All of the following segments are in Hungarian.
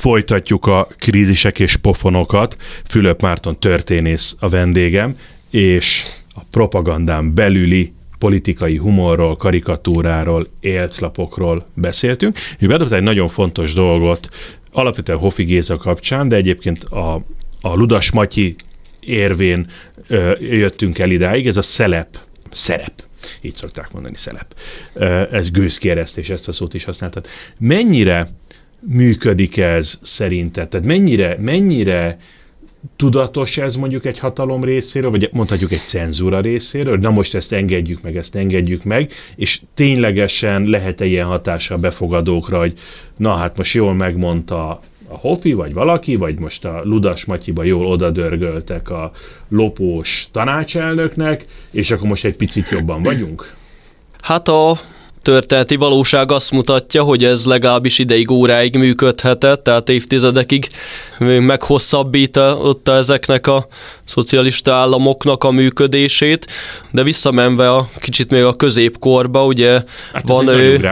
Folytatjuk a krízisek és pofonokat. Fülöp Márton történész a vendégem, és a propagandán belüli politikai humorról, karikatúráról, élclapokról beszéltünk, és bedobta egy nagyon fontos dolgot, alapvetően Hofi Géza kapcsán, de egyébként a Ludas Matyi érvén jöttünk el idáig, ez a szerep. Így szokták mondani, szelep. Ez gőzkieresztés, ezt a szót is használtad. Mennyire működik ez szerinted? Tehát mennyire tudatos ez mondjuk egy hatalom részéről, vagy mondhatjuk egy cenzúra részéről, na most ezt engedjük meg, és ténylegesen lehet-e ilyen hatása a befogadókra, hogy na hát most jól megmondta a Hofi, vagy valaki, vagy most a Ludas Matyiba jól odadörgöltek a lopós tanácselnöknek, és akkor most egy picit jobban vagyunk? Hát a történeti valóság azt mutatja, hogy ez legalábbis ideig, óráig működhetett, tehát évtizedekig meghosszabbította ezeknek a szocialista államoknak a működését, de visszamenve a kicsit még a középkorba, ugye hát van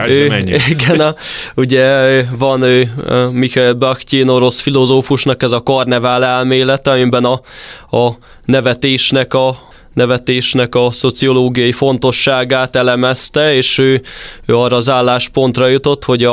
van Michael Bakhtin, orosz filozófusnak ez a karnevál elmélete, amiben a nevetésnek a szociológiai fontosságát elemezte, és ő arra az álláspontra jutott, hogy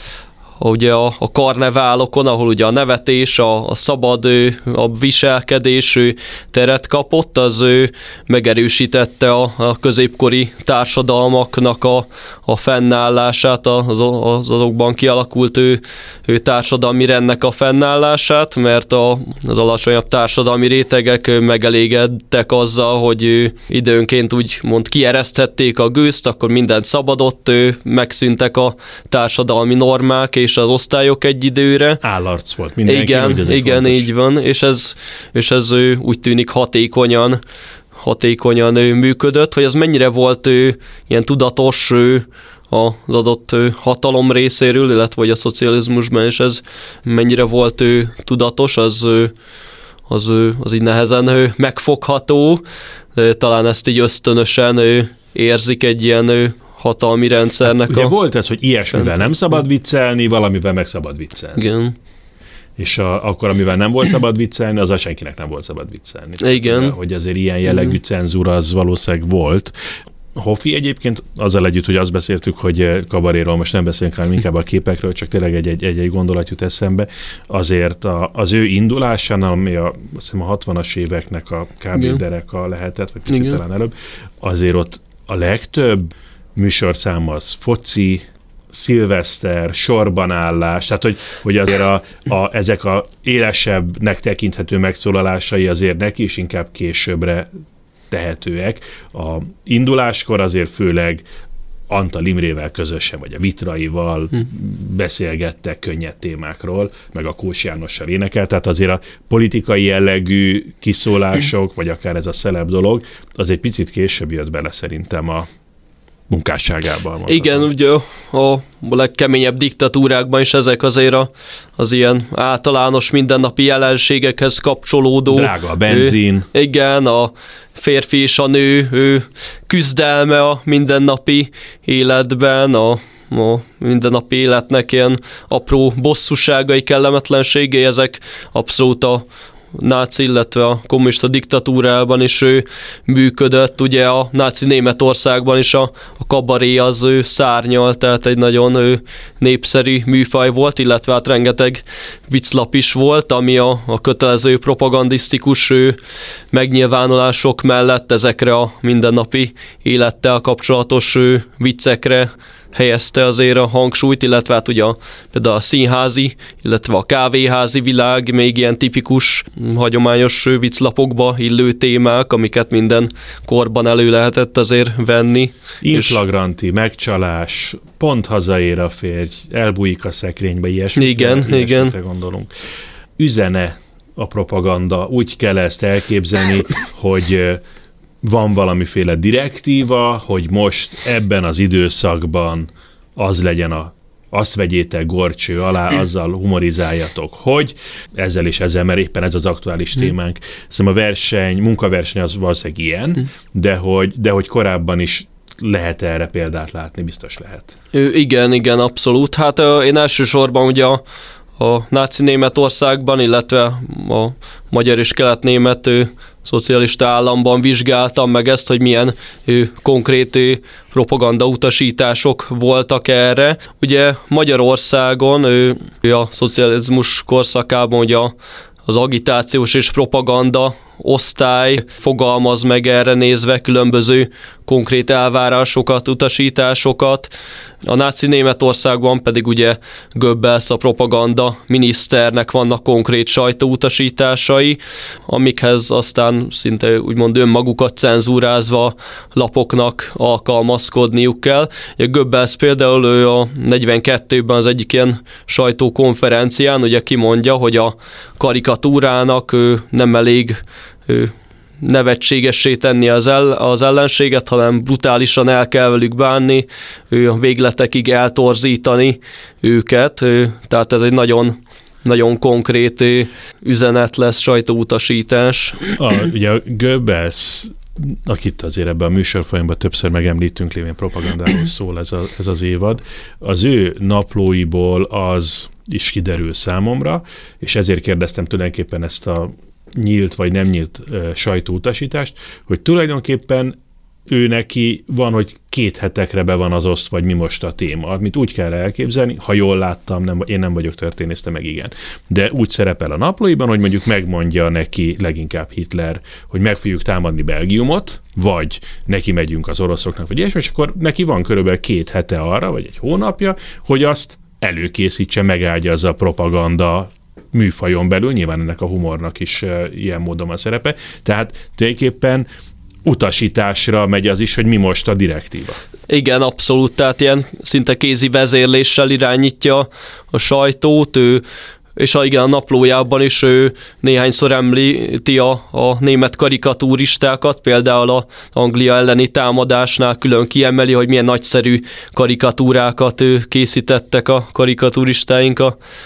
a karneválokon, ahol ugye a nevetés, a szabad a viselkedés teret kapott, az megerősítette a középkori társadalmaknak a fennállását, az azokban kialakult társadalmi rendnek a fennállását, mert az alacsonyabb társadalmi rétegek megelégedtek azzal, hogy időnként úgymond kiereszthették a gőzt, akkor mindent szabadott, megszűntek a társadalmi normák és az osztályok egy időre. Állarc volt mindenki. Igen, így van, és ez úgy tűnik hatékonyan működött, hogy ez mennyire volt ilyen tudatos az adott hatalom részéről, illetve a szocializmusban, és ez mennyire volt tudatos, az így nehezen megfogható, talán ezt így ösztönösen érzik egy ilyen hatalmi rendszernek. Ugye volt ez, hogy ilyesmivel nem szabad viccelni, valamivel meg szabad viccelni. Igen. És akkor, amivel nem volt szabad viccelni, azzal senkinek nem volt szabad viccelni. Igen. Tehát, hogy azért ilyen jellegű cenzúra az valószínűleg volt. Hofi egyébként azzal együtt, hogy azt beszéltük, hogy kabaréról most nem beszélünk, hanem inkább a képekről, csak tényleg egy gondolat jut eszembe. Azért az ő indulásán, ami azt hiszem a 60-as éveknek a kb. Dereka lehetett, vagy picit talán előbb, azért ott a legtöbb műsorszám az foci, szilveszter, sorbanállás, tehát hogy azért ezek a élesebbnek tekinthető megszólalásai azért neki is inkább későbbre tehetőek. A induláskor azért főleg Antal Imrével közösen, vagy a Vitraival beszélgettek könnyed témákról, meg a Kós Jánossal énekel, tehát azért a politikai jellegű kiszólások, vagy akár ez a celeb dolog, az egy picit később jött bele szerintem a munkásságában. Igen, ugye a legkeményebb diktatúrákban is ezek azért az ilyen általános mindennapi jelenségekhez kapcsolódó. Drága a benzin. Igen, a férfi és a nő küzdelme a mindennapi életben, a mindennapi életnek ilyen apró bosszúságai, kellemetlenségei, ezek abszolút a náci, illetve a kommunista diktatúrában is működött. Ugye a náci Németországban is a kabaré az szárnyal, tehát egy nagyon népszerű műfaj volt, illetve hát rengeteg vicclap is volt, ami a kötelező propagandisztikus megnyilvánulások mellett ezekre a mindennapi élettel kapcsolatos viccekre helyezte azért a hangsúlyt, illetve hát ugye például a színházi, illetve a kávéházi világ még ilyen tipikus, hagyományos vicclapokba illő témák, amiket minden korban elő lehetett azért venni. Inflagranti, megcsalás, pont hazaér a férj, elbújik a szekrénybe, ilyesmikre gondolunk. Üzene a propaganda, úgy kell ezt elképzelni, hogy van valamiféle direktíva, hogy most ebben az időszakban az legyen azt vegyétek gorcső alá, azzal humorizáljatok, hogy ezzel és ezzel, mert éppen ez az aktuális témánk. Szóval munkaverseny az valószínűleg ilyen, de hogy korábban is lehet erre példát látni, biztos lehet. Igen, abszolút. Hát én elsősorban ugye a náci Németországban, illetve a magyar és kelet-német szocialista államban vizsgáltam meg ezt, hogy milyen konkrét propagandautasítások voltak erre. Ugye Magyarországon a szocializmus korszakában ugye az agitációs és propaganda osztály fogalmaz meg erre nézve különböző konkrét elvárásokat, utasításokat. A náci Németországban pedig ugye Goebbels, a propaganda miniszternek vannak konkrét sajtóutasításai, amikhez aztán szinte úgymond önmagukat cenzúrázva lapoknak alkalmazkodniuk kell. Goebbels például ő a 42-ben az egyik ilyen sajtókonferencián ugye kimondja, hogy a karikatúrának nem elég nevetségessé tenni az ellenséget, hanem brutálisan el kell velük bánni, a végletekig eltorzítani őket. Tehát ez egy nagyon, nagyon konkrét üzenet lesz, sajtóutasítás. Ugye a Goebbels, akit azért ebben a műsorfolyamban többször megemlítünk, lévén propagandáról szól ez az évad, az ő naplóiból az is kiderül számomra, és ezért kérdeztem tulajdonképpen ezt a nyílt vagy nem nyílt sajtóutasítást, hogy tulajdonképpen ő neki van, hogy 2 hetekre be van az oszt, vagy mi most a téma, amit úgy kell elképzelni, ha jól láttam, én nem vagyok történész, te meg igen. De úgy szerepel a naplóiban, hogy mondjuk megmondja neki leginkább Hitler, hogy meg fogjuk támadni Belgiumot, vagy neki megyünk az oroszoknak, vagy ilyesmi, és akkor neki van körülbelül 2 hete arra, vagy egy hónapja, hogy azt előkészítse, megágyazza a propaganda műfajon belül, nyilván ennek a humornak is ilyen módon a szerepe, tehát tulajdonképpen utasításra megy az is, hogy mi most a direktíva. Igen, abszolút, tehát ilyen szinte kézi vezérléssel irányítja a sajtót, és a naplójában is ő néhányszor említi a német karikatúristákat, például az Anglia elleni támadásnál külön kiemeli, hogy milyen nagyszerű karikatúrákat készítettek a karikatúristáink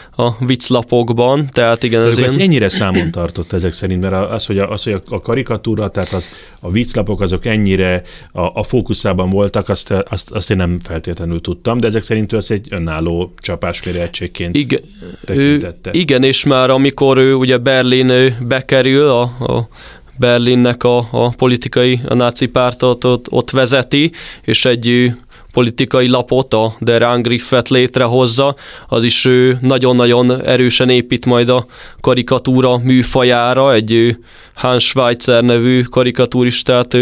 a vicclapokban, tehát igen. Ez ennyire számon tartott ezek szerint, mert az, hogy a karikatúra, tehát a vicclapok azok ennyire a fókuszában voltak, azt én nem feltétlenül tudtam, de ezek szerint ez egy önálló csapásmérő egységként tekintette. Igen, és már amikor ő ugye Berlin bekerül, a Berlinnek a politikai, a náci pártot ott vezeti, és egy politikai lapot, a Der Angriffet létrehozza, az is nagyon-nagyon erősen épít majd a karikatúra műfajára, egy Hans Schweitzer nevű karikatúristát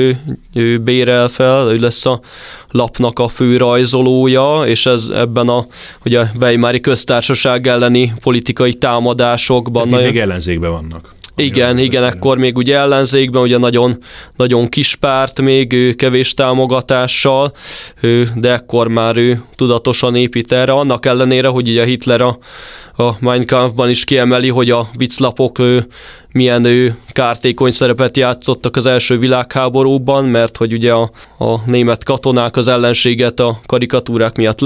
ő bérel fel, ő lesz a lapnak a fő rajzolója, és ebben a ugye Weimári köztársaság elleni politikai támadásokban... Még ellenzékben vannak. Igen, ekkor még ugye ellenzékben, ugye nagyon, nagyon kis párt még, kevés támogatással, de ekkor már ő tudatosan épít erre, annak ellenére, hogy ugye Hitler a Mein Kampfban is kiemeli, hogy a vicclapok milyen kártékony szerepet játszottak az első világháborúban, mert hogy ugye a német katonák az ellenséget a karikatúrák miatt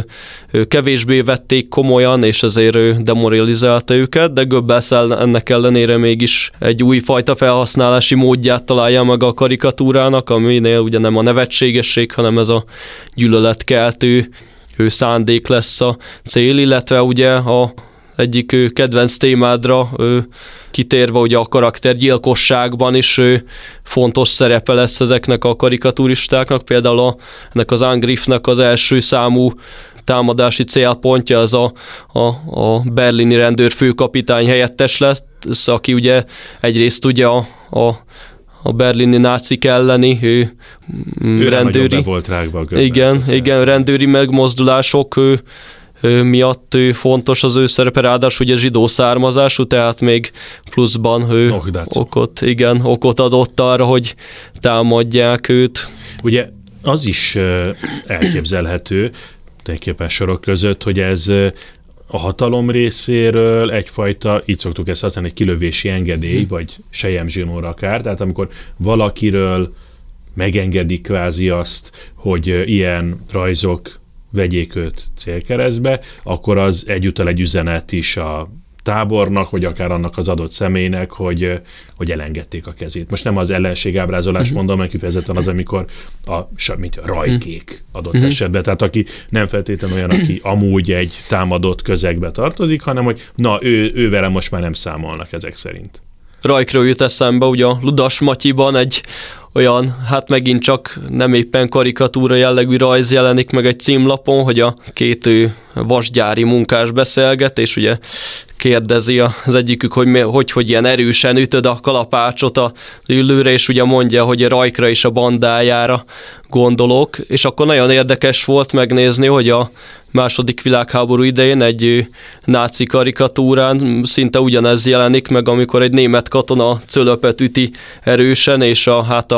kevésbé vették komolyan, és ezért demoralizálta őket, de Goebbels ennek ellenére mégis egy újfajta felhasználási módját találja meg a karikatúrának, aminél ugye nem a nevetségesség, hanem ez a gyűlöletkeltő szándék lesz a cél, illetve ugye egyik kedvenc témádra kitérve, ugye a karaktergyilkosságban is fontos szerepe lesz ezeknek a karikaturistáknak, például ennek az Angriffnek az első számú támadási célpontja az a berlini rendőrfőkapitány helyettes lesz, aki ugye egyrészt ugye a berlini nácik elleni rendőri, volt rágva a igen, rendőri megmozdulások miatt fontos az ő szerepe, ráadásul ugye zsidó származású, tehát még pluszban okot adott arra, hogy támadják őt. Ugye az is elképzelhető, tulajdonképpen sorok között, hogy ez a hatalom részéről egyfajta, így szoktuk ezt használni, egy kilövési engedély, vagy selyemzsinór akár, tehát amikor valakiről megengedik kvázi azt, hogy ilyen rajzok vegyék őt célkeresztbe, akkor az egyúttal egy üzenet is a tábornak, vagy akár annak az adott személynek, hogy elengedték a kezét. Most nem az ellenségábrázolás mondom, mert kifejezetten az, amikor mint a rajkék adott esetben. Tehát aki nem feltétlenül olyan, aki amúgy egy támadott közegbe tartozik, hanem hogy ő vele most már nem számolnak ezek szerint. Rajkról jut eszembe, ugye a Ludas Matyiban egy olyan, hát megint csak nem éppen karikatúra jellegű rajz jelenik meg egy címlapon, hogy a két vasgyári munkás beszélget, és ugye kérdezi az egyikük, hogy ilyen erősen ütöd a kalapácsot a ülőre, és ugye mondja, hogy a Rajkra és a bandájára gondolok, és akkor nagyon érdekes volt megnézni, hogy a II. Világháború idején egy náci karikatúrán szinte ugyanez jelenik meg, amikor egy német katona cölöpet üti erősen, és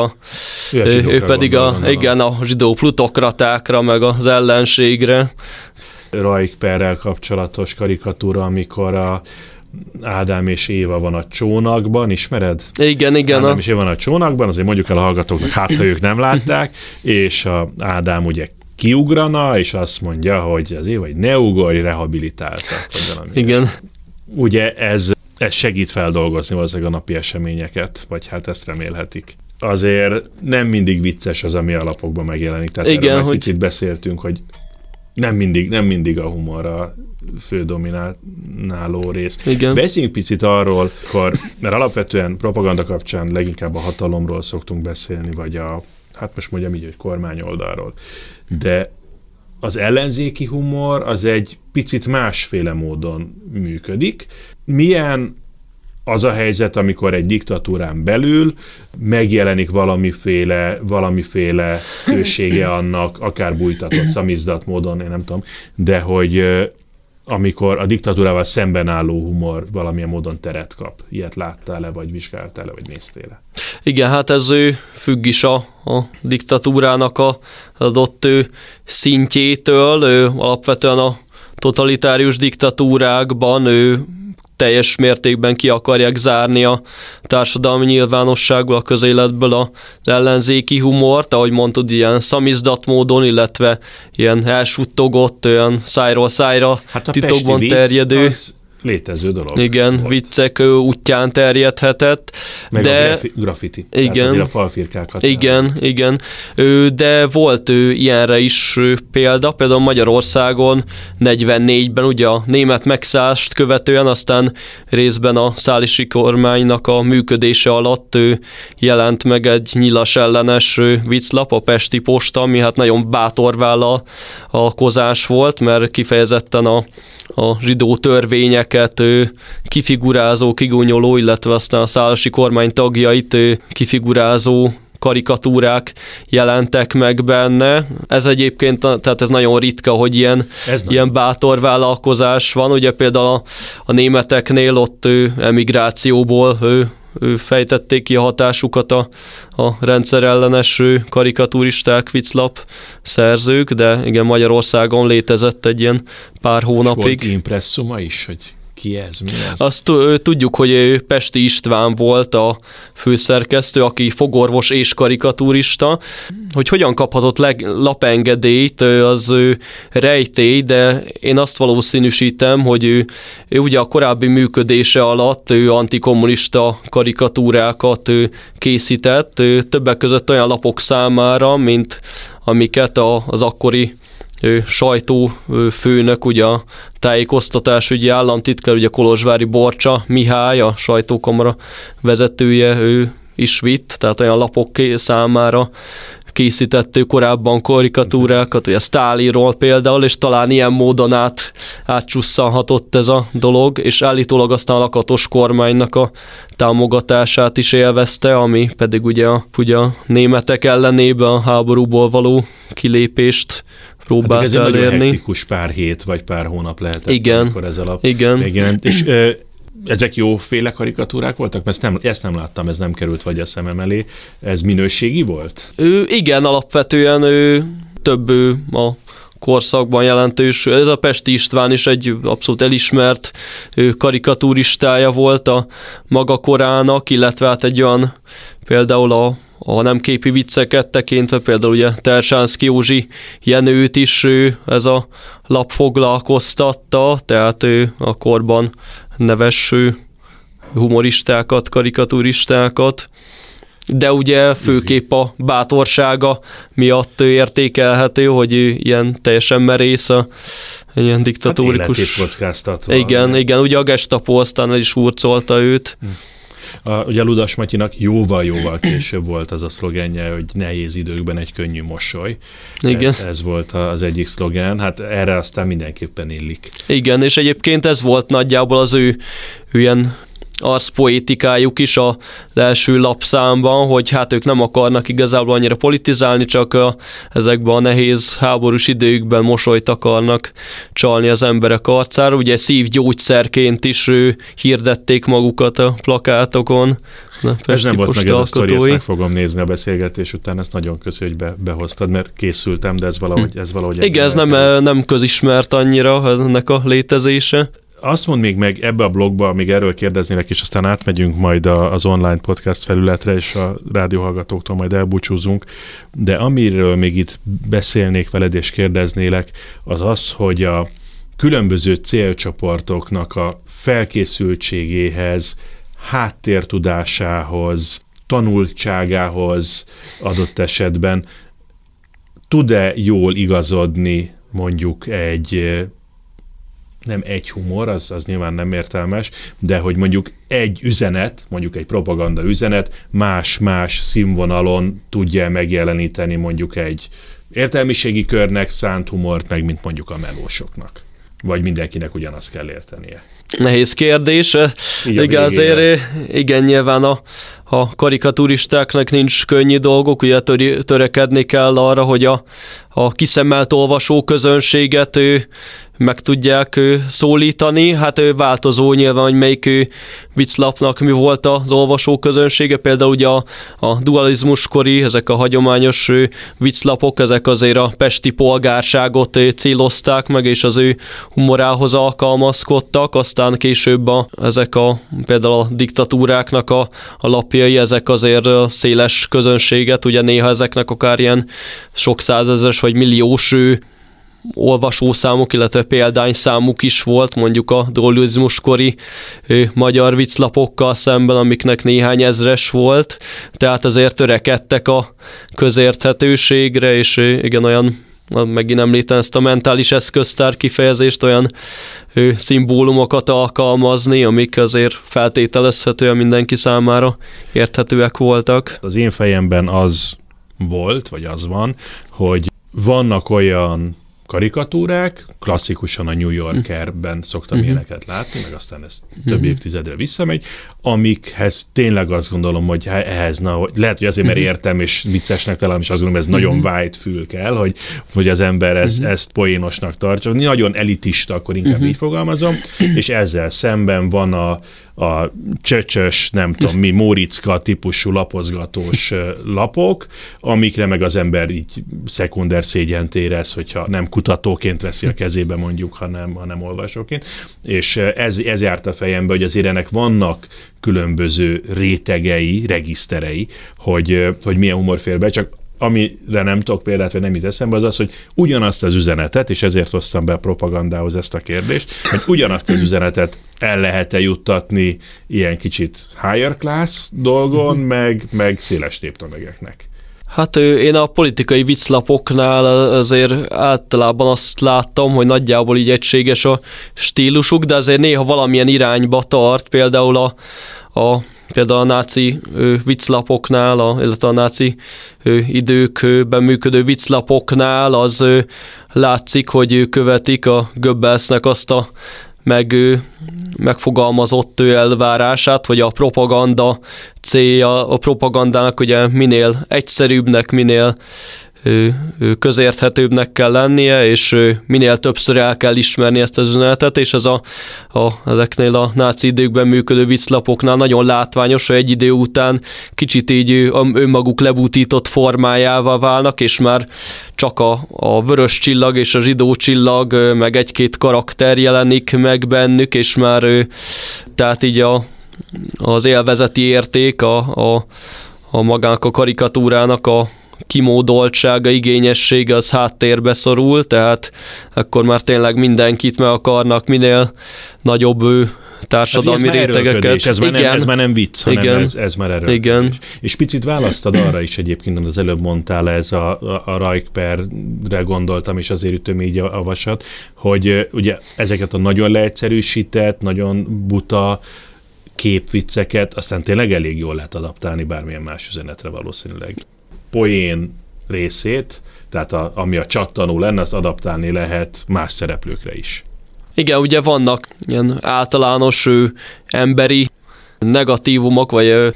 ő pedig a zsidó plutokratákra, meg az ellenségre. Rajkperrel kapcsolatos karikatúra, amikor a Ádám és Éva van a csónakban, ismered? Igen. Ádám és Éva van a csónakban, azért mondjuk el a hallgatóknak, hát ha ők nem látták, és a Ádám ugye kiugrana, és azt mondja, hogy az Éva, hogy ne ugorj, rehabilitáltak. Igen. Ugye ez segít feldolgozni valószínűleg a napi eseményeket, vagy hát ezt remélhetik. Azért nem mindig vicces az, ami a lapokban megjelenik. Tehát erről már picit beszéltünk, hogy nem mindig a humor a fő domináló rész. Igen. Beszéljünk picit arról, mert alapvetően propaganda kapcsán leginkább a hatalomról szoktunk beszélni, vagy hát most mondjam így, hogy kormányoldalról. De az ellenzéki humor az egy picit másféle módon működik. Milyen az a helyzet, amikor egy diktatúrán belül megjelenik valamiféle ősége annak, akár bújtatott, szamizdat módon, én nem tudom, de hogy amikor a diktatúrával szemben álló humor valamilyen módon teret kap. Ilyet láttál-e, vagy vizsgáltál-e, vagy néztél-e? Igen, hát ez függ is a diktatúrának az adott szintjétől. Alapvetően a totalitárius diktatúrákban teljes mértékben ki akarják zárni a társadalmi nyilvánosságból, a közéletből az ellenzéki humort, ahogy mondtad, ilyen szamizdat módon, illetve ilyen elsuttogott, olyan szájról szájra titokban terjedő. Az létező dolog. Igen, volt. Viccek útján terjedhetett. Meg de a graffiti. Igen. A falfirkákat. Igen. De volt ilyenre is például Magyarországon 44-ben ugye a német megszállást követően, aztán részben a szállási kormánynak a működése alatt jelent meg egy nyilas ellenes vicclap, a Pesti Posta, ami hát nagyon bátor vállalkozás volt, mert kifejezetten a zsidó törvényeket kifigurázó, kigúnyoló, illetve aztán a szállási kormány tagjait kifigurázó karikatúrák jelentek meg benne. Ez egyébként, tehát ez nagyon ritka, hogy ilyen bátor vállalkozás van. Ugye például a németeknél ott emigrációból fejtették ki a hatásukat a rendszerellenes karikaturisták, vicclap szerzők, de igen, Magyarországon létezett egy ilyen pár hónapig. Volt impresszuma is, hogy ki ez, mi ez? Azt tudjuk, hogy Pesti István volt a főszerkesztő, aki fogorvos és karikaturista. Hogy hogyan kaphatott lapengedélyt, az rejtély, de én azt valószínűsítem, hogy ő ugye a korábbi működése alatt antikommunista karikatúrákat készített, többek között olyan lapok számára, mint amiket az akkori sajtófőnök, ugye a tájékoztatásügyi államtitkár, ugye Kolozsvári Borcsa Mihály, a sajtókamara vezetője, ő is vitt, tehát olyan lapok számára készített korábban karikatúrákat, ugye Sztálinról például, és talán ilyen módon átcsusszanhatott ez a dolog, és állítólag aztán a Lakatos kormánynak a támogatását is élvezte, ami pedig ugye a németek ellenében a háborúból való kilépést próbált ez elérni. Ez egy nagyon hektikus pár hét vagy pár hónap lehetett, igen, amikor ez megjelent. És ezek jóféle karikatúrák voltak? Mert ezt nem láttam, ez nem került vagy a szemem elé. Ez minőségi volt? Igen, alapvetően több a korszakban jelentős. Ez a Pesti István is egy abszolút elismert karikaturistája volt a maga korának, illetve hát egy olyan például a nem képi vicceket tekintve, például ugye Tersánszky Józsi Jenőt is ez a lap foglalkoztatta, tehát a korban neves humoristákat, karikaturistákat, de ugye főképp a bátorsága miatt értékelhető, hogy ilyen teljesen merész, ilyen diktatórikus. Hát életét kockáztatva. Igen, ugye a Gestapo aztán el is hurcolta őt. Ugye Ludas Matyinak jóval később volt az a szlogenje, hogy nehéz időkben egy könnyű mosoly. Igen. Ez volt az egyik szlogen, hát erre aztán mindenképpen illik. Igen, és egyébként ez volt nagyjából az ő ilyen arszpoétikájuk is az első lapszámban, hogy hát ők nem akarnak igazából annyira politizálni, csak ezekben a nehéz háborús időkben mosolyt akarnak csalni az emberek arcára. Ugye szívgyógyszerként is hirdették magukat a plakátokon. Ez nem volt meg ez a sztori, ezt meg fogom nézni a beszélgetés után, ezt nagyon köszi, hogy behoztad, mert készültem, de ez valahogy igen, ez nem közismert annyira ennek a létezése. Azt mondd még meg ebbe a blogba, még erről kérdeznélek, és aztán átmegyünk majd az online podcast felületre, és a rádióhallgatóktól majd elbúcsúzunk, de amiről még itt beszélnék veled és kérdeznélek, az az, hogy a különböző célcsoportoknak a felkészültségéhez, háttértudásához, tanultságához adott esetben tud-e jól igazodni mondjuk nem egy humor, az nyilván nem értelmes, de hogy mondjuk egy üzenet, mondjuk egy propaganda üzenet más színvonalon tudja megjeleníteni mondjuk egy értelmiségi körnek szánt humort, meg mint mondjuk a melósoknak. Vagy mindenkinek ugyanazt kell értenie. Nehéz kérdés. Igen, azért igen, nyilván a karikaturistáknak nincs könnyű dolgok, ugye törekedni kell arra, hogy a kiszemelt olvasó közönséget meg tudják szólítani. Hát változó nyilván, hogy melyik vicclapnak mi volt az olvasó közönsége. Például ugye a dualizmuskori, ezek a hagyományos vicclapok, ezek azért a pesti polgárságot célozták meg, és az ő humorához alkalmazkodtak. Aztán később például a diktatúráknak a lapjai, ezek azért széles közönséget, ugye néha ezeknek akár ilyen sok százezres vagy milliós olvasószámuk, illetve példányszámuk is volt, mondjuk a dualizmuskori magyar vicclapokkal szemben, amiknek néhány ezres volt, tehát azért törekedtek a közérthetőségre, és igen, olyan, megint említem ezt a mentális eszköztár kifejezést, olyan szimbólumokat alkalmazni, amik azért feltételezhetően mindenki számára érthetőek voltak. Az én fejemben az volt, vagy az van, hogy vannak olyan karikatúrák, klasszikusan a New Yorkerben szoktam ilyeneket látni, meg aztán ez több évtizedre visszamegy, amikhez tényleg azt gondolom, hogy ehhez, lehet, hogy azért, mert értem, és viccesnek találom, és azt gondolom, ez nagyon vájt fül kell, hogy az ember ezt poénosnak tartsa. Nagyon elitista, akkor inkább így fogalmazom, és ezzel szemben van a csöcsös, nem tudom mi, Móriczka típusú lapozgatós lapok, amikre meg az ember így szekunder szégyent érez, hogyha nem kutatóként veszi a kezébe mondjuk, hanem olvasóként. És ez járt a fejembe, hogy azért ennek vannak különböző rétegei, regiszterei, hogy milyen humor fér be, csak amire nem tudok példát, vagy nem jut eszembe, az az, hogy ugyanazt az üzenetet, és ezért hoztam be a propagandához ezt a kérdést, hogy ugyanazt az üzenetet el lehet-e juttatni ilyen kicsit higher class dolgon, meg széles néptömegeknek. Hát én a politikai vicclapoknál azért általában azt láttam, hogy nagyjából így egységes a stílusuk, de azért néha valamilyen irányba tart, például például a náci vicclapoknál, illetve a náci időkben működő vicclapoknál az látszik, hogy követik a Goebbelsnek azt a megfogalmazott elvárását, hogy a propaganda célja, a propagandának ugye minél egyszerűbbnek, minél közérthetőbbnek kell lennie, és minél többször el kell ismerni ezt az üzenetet, és ez ezeknél a náci időkben működő vicclapoknál nagyon látványos, hogy egy idő után kicsit így önmaguk lebutított formájává válnak, és már csak a vörös csillag és a zsidó csillag, meg egy-két karakter jelenik meg bennük, és már tehát így az élvezeti érték, magának a karikatúrának a kimódoltsága, igényessége az háttérbe szorul, tehát akkor már tényleg mindenkit meg akarnak, minél nagyobb társadalmi rétegeket. Ez már nem vicc, hanem ez már erőlködés. Igen. És picit választad arra is egyébként, amit az előbb mondtál, ez a Rajkperre gondoltam, és azért ütöm így a vasat, hogy ugye ezeket a nagyon leegyszerűsített, nagyon buta képvicceket aztán tényleg elég jól lehet adaptálni bármilyen más üzenetre valószínűleg. Poén részét, tehát ami a csattanó lenne, azt adaptálni lehet más szereplőkre is. Igen, ugye vannak ilyen általános emberi negatívumok, vagy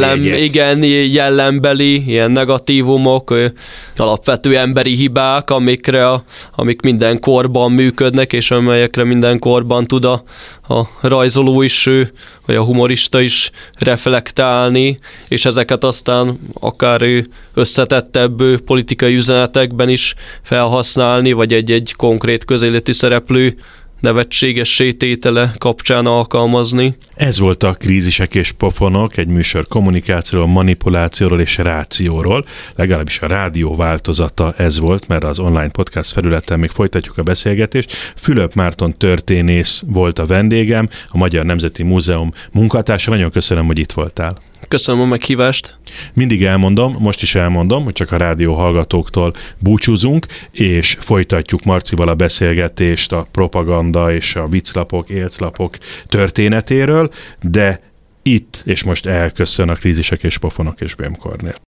jellembeli ilyen negatívumok, alapvető emberi hibák, amik minden korban működnek, és amelyekre minden korban tud a rajzoló is, vagy a humorista is reflektálni, és ezeket aztán akár összetettebb politikai üzenetekben is felhasználni, vagy egy konkrét közéleti szereplő nevetségessé tétele kapcsán alkalmazni. Ez volt a Krízisek és pofonok, egy műsor kommunikációról, manipulációról és rációról. Legalábbis a rádió változata ez volt, mert az online podcast felületen még folytatjuk a beszélgetést. Fülöp Márton történész volt a vendégem, a Magyar Nemzeti Múzeum munkatársa. Nagyon köszönöm, hogy itt voltál. Köszönöm a meghívást. Mindig elmondom, most is elmondom, hogy csak a rádió hallgatóktól búcsúzunk, és folytatjuk Marcival a beszélgetést a propaganda és a vicclapok, élclapok történetéről, de itt és most elköszön a Krízisek és pofonok és Bém Kornél.